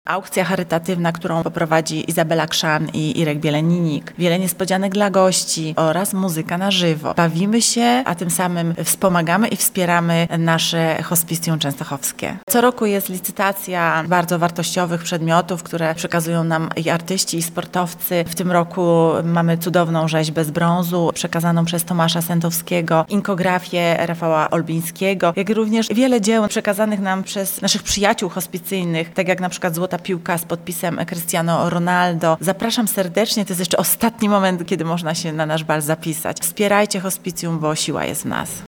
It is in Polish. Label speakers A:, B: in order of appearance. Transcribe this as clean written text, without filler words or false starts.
A: Aukcja charytatywna, którą poprowadzi Izabela Krzan i Irek Bieleninik. Wiele niespodzianek dla gości oraz muzyka na żywo. Bawimy się, a tym samym wspomagamy i wspieramy nasze hospicjum częstochowskie. Co roku jest licytacja bardzo wartościowych przedmiotów, które przekazują nam i artyści, i sportowcy. W tym roku mamy cudowną rzeźbę z brązu przekazaną przez Tomasza Sętowskiego, inkografię Rafała Olbińskiego, jak również wiele dzieł przekazanych nam przez naszych przyjaciół hospicyjnych, tak jak na przykład Złota piłka z podpisem Cristiano Ronaldo. Zapraszam serdecznie, to jest jeszcze ostatni moment, kiedy można się na nasz bal zapisać. Wspierajcie hospicjum, bo siła jest w nas.